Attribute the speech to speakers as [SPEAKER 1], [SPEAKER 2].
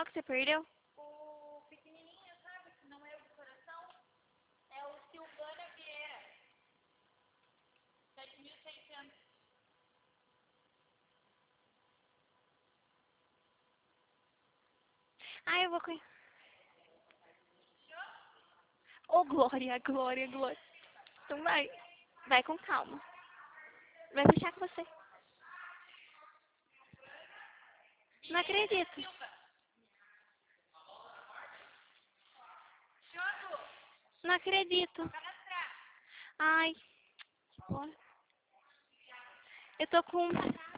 [SPEAKER 1] que você perdeu?
[SPEAKER 2] O pequenininho, sabe? Que não é o de coração. É o Silvana Vieira. 7.600.
[SPEAKER 1] Ah, eu vou... Ô, Glória, Glória, Glória. Então vai. Vai com calma. Vai fechar com você. Não acredito.
[SPEAKER 2] Jogo.
[SPEAKER 1] Não acredito.
[SPEAKER 2] Cadastrar.
[SPEAKER 1] Ai. Eu tô com...